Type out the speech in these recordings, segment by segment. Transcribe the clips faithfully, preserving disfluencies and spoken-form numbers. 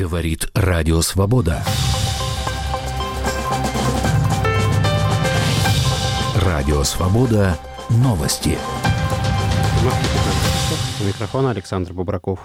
Говорит Радио Свобода. Радио Свобода. Новости. У микрофона Александр Бубраков.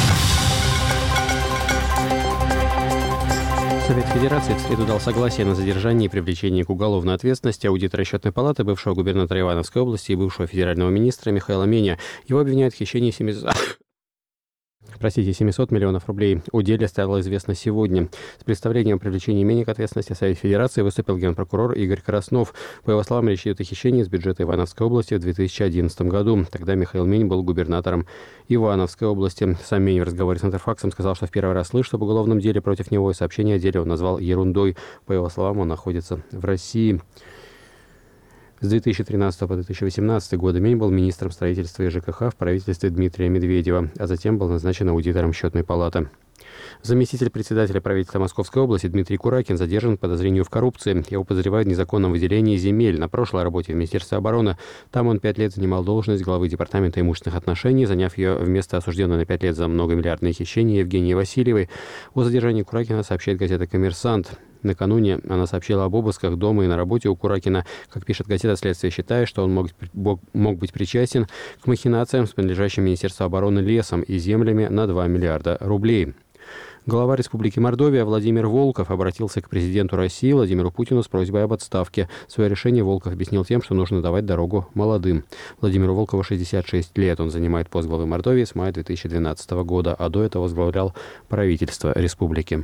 Совет Федерации в среду дал согласие на задержание и привлечение к уголовной ответственности аудитора Счетной палаты, бывшего губернатора Ивановской области и бывшего федерального министра Михаила Меня. Его обвиняют в хищении семисот... Простите, семисот миллионов рублей. О деле стало известно сегодня. С представлением о привлечении Меня к ответственности в Совете Федерации выступил генпрокурор Игорь Краснов. По его словам, речь идет о хищении из бюджета Ивановской области в две тысячи одиннадцатом году. Тогда Михаил Мень был губернатором Ивановской области. Сам Мень в разговоре с Интерфаксом сказал, что в первый раз слышит об уголовном деле против него, и сообщение о деле он назвал ерундой. По его словам, он находится в России. С две тысячи тринадцатого по две тысячи восемнадцатый годы Мень был министром строительства и ЖКХ в правительстве Дмитрия Медведева, а затем был назначен аудитором Счетной палаты. Заместитель председателя правительства Московской области Дмитрий Куракин задержан по подозрению в коррупции. Его подозревают в незаконном выделении земель на прошлой работе в Министерстве обороны. Там он пять лет занимал должность главы Департамента имущественных отношений, заняв ее вместо осужденной на пять лет за многомиллиардные хищения Евгении Васильевой. О задержании Куракина сообщает газета «Коммерсант». Накануне она сообщила об обысках дома и на работе у Куракина. Как пишет газета, следствие считает, что он мог, мог быть причастен к махинациям с принадлежащим Министерству обороны лесом и землями на два миллиарда рублей. Глава Республики Мордовия Владимир Волков обратился к президенту России Владимиру Путину с просьбой об отставке. Свое решение Волков объяснил тем, что нужно давать дорогу молодым. Владимиру Волкову шестьдесят шесть лет. Он занимает пост главы Мордовии с мая две тысячи двенадцатого года, а до этого возглавлял правительство республики.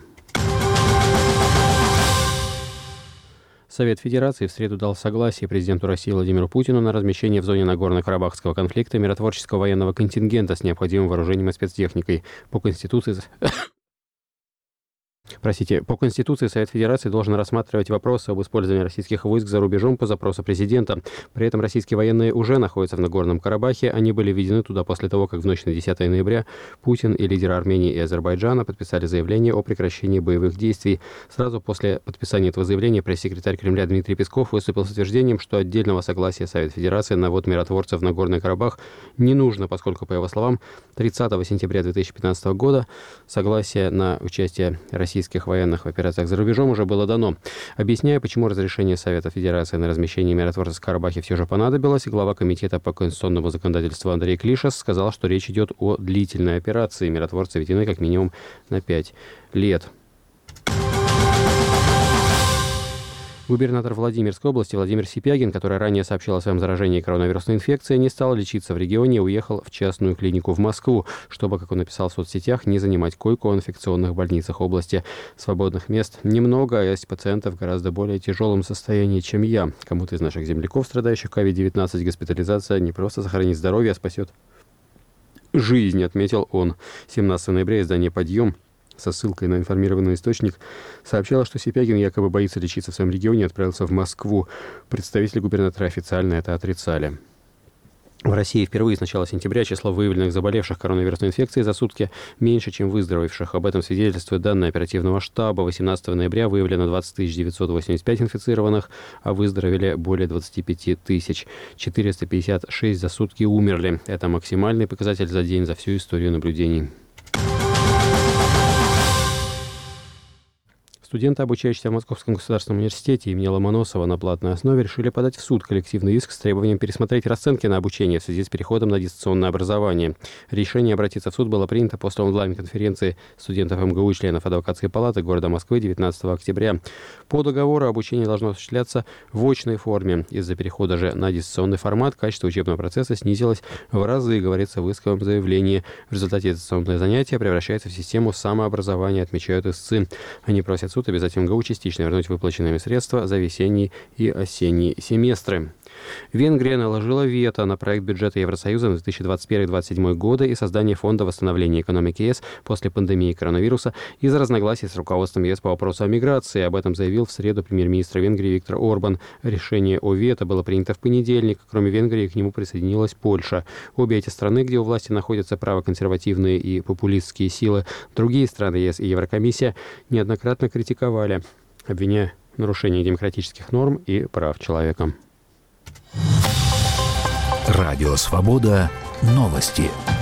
Совет Федерации в среду дал согласие президенту России Владимиру Путину на размещение в зоне Нагорно-Карабахского конфликта миротворческого военного контингента с необходимым вооружением и спецтехникой. По Конституции... Простите, по Конституции Совет Федерации должен рассматривать вопросы об использовании российских войск за рубежом по запросу президента. При этом российские военные уже находятся в Нагорном Карабахе. Они были введены туда после того, как в ночь на десятое ноября Путин и лидеры Армении и Азербайджана подписали заявление о прекращении боевых действий. Сразу после подписания этого заявления пресс-секретарь Кремля Дмитрий Песков выступил с утверждением, что отдельного согласия Совет Федерации на ввод миротворцев в Нагорный Карабах не нужно, поскольку, по его словам, тридцатого сентября две тысячи пятнадцатого года согласие на участие России российских военных в операциях за рубежом уже было дано. Объясняя, почему разрешение Совета Федерации на размещение миротворцев в Карабахе все же понадобилось, глава Комитета по конституционному законодательству Андрей Клишес сказал, что речь идет о длительной операции. Миротворцы введены как минимум на пять лет. Губернатор Владимирской области Владимир Сипягин, который ранее сообщил о своем заражении коронавирусной инфекцией, не стал лечиться в регионе и уехал в частную клинику в Москву, чтобы, как он написал в соцсетях, не занимать койку в инфекционных больницах области. Свободных мест немного, а есть пациентов в гораздо более тяжелом состоянии, чем я. Кому-то из наших земляков, страдающих ковид девятнадцать, госпитализация не просто сохранит здоровье, а спасет жизнь, отметил он. семнадцатого ноября издание «Подъем» со ссылкой на информированный источник сообщала, что Сипягин якобы боится лечиться в своем регионе и отправился в Москву. Представители губернатора официально это отрицали. В России впервые с начала сентября число выявленных заболевших коронавирусной инфекцией за сутки меньше, чем выздоровевших. Об этом свидетельствуют данные оперативного штаба. восемнадцатого ноября выявлено двадцать тысяч девятьсот восемьдесят пять инфицированных, а выздоровели более двадцать пять тысяч. четыреста пятьдесят шесть за сутки умерли. Это максимальный показатель за день за всю историю наблюдений. Студенты, обучающиеся в Московском государственном университете имени Ломоносова на платной основе, решили подать в суд коллективный иск с требованием пересмотреть расценки на обучение в связи с переходом на дистанционное образование. Решение обратиться в суд было принято после онлайн-конференции студентов эм гэ у и членов адвокатской палаты города Москвы девятнадцатого октября. По договору обучение должно осуществляться в очной форме. Из-за перехода же на дистанционный формат качество учебного процесса снизилось в разы, говорится в исковом заявлении. В результате дистанционное занятие превращается в систему самообразования, отмечают истцы. Они просят суд обязать эм гэ у частично вернуть выплаченные средства за весенний и осенний семестры. Венгрия наложила вето на проект бюджета Евросоюза на две тысячи двадцать первый — две тысячи двадцать седьмой годы и создание Фонда восстановления экономики ЕС после пандемии коронавируса из-за разногласий с руководством ЕС по вопросу о миграции. Об этом заявил в среду премьер-министр Венгрии Виктор Орбан. Решение о вето было принято в понедельник. Кроме Венгрии, к нему присоединилась Польша. Обе эти страны, где у власти находятся правоконсервативные и популистские силы, другие страны ЕС и Еврокомиссия неоднократно критиковали, обвиняя в нарушении демократических норм и прав человека. Радио Свобода. Новости.